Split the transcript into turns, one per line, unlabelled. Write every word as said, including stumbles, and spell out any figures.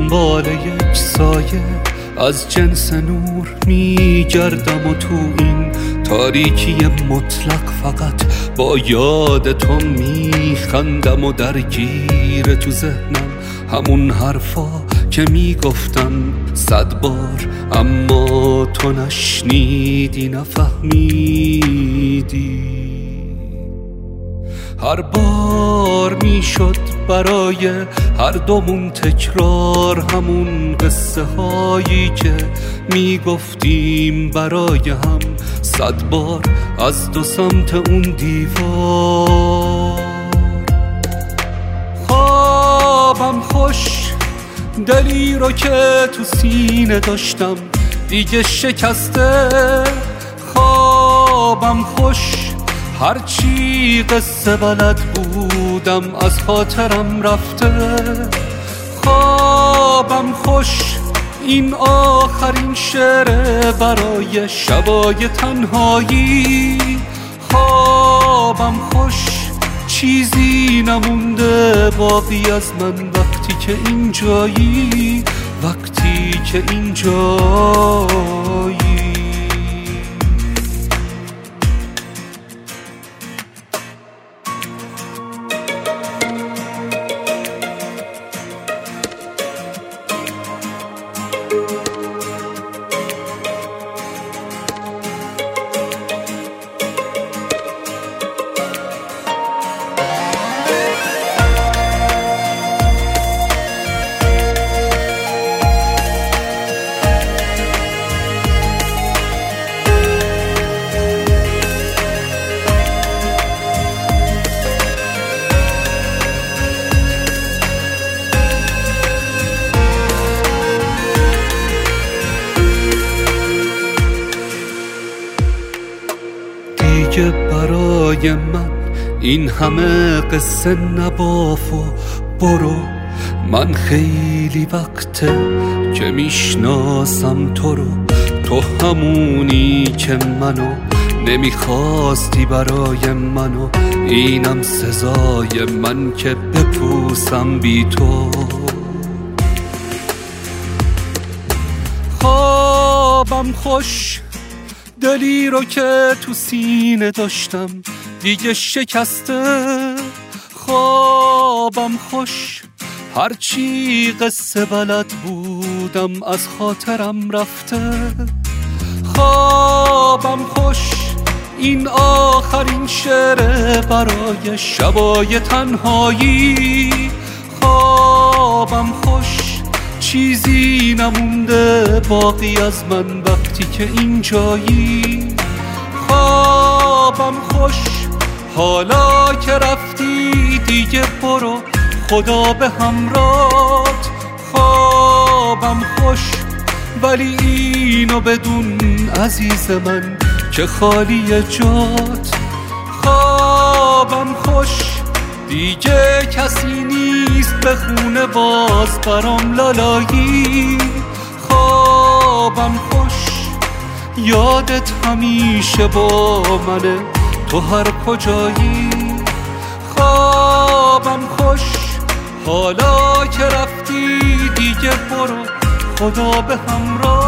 دنبال یک سایه از جنس نور میگردم و تو این تاریکی مطلق فقط با یاد تو میخندم و درگیر تو ذهنم همون حرفا که میگفتم صد بار اما تو نشنیدی نفهمیدی. هر بار میشد برای هر دومون تکرار همون قصه هایی که میگفتیم برای هم صد بار از دو سمت اون دیوار. خوابم خوش دلی رو که تو سینه داشتم دیگه شکسته. خوابم خوش هرچی قصه بلد بودم از خاطرم رفته. خوابم خوش این آخرین شعر برای شبای تنهایی. خوابم خوش چیزی نمونده باقی از من وقتی که اینجایی، وقتی که اینجایی. دیگه برای من این همه قصه نباف و برو. من خیلی وقته که میشناسم تو رو، تو همونی که منو نمیخواستی برای منو. اینم سزای من که بپوسم بی تو. خوابم خوش دلی رو که تو سینه داشتم دیگه شکسته. خوابم خوش هرچی قصه بلد بودم از خاطرم رفته. خوابم خوش این آخرین شعر برای شبای تنهایی. خوابم خوش چیزی نمونده باقی از من وقتی که اینجایی. خوابم خوش حالا که رفتی دیگه برو خدا به همراهت. خوابم خوش ولی اینو بدون عزیز من که خالی جات. خوابم خوش دیگه کسی نیست به خونه باز برام لالایی. خوابم خوش یادت همیشه با منه تو هر کجایی. خوابم خوش حالا که رفتی دیگه برو خدا به همراه.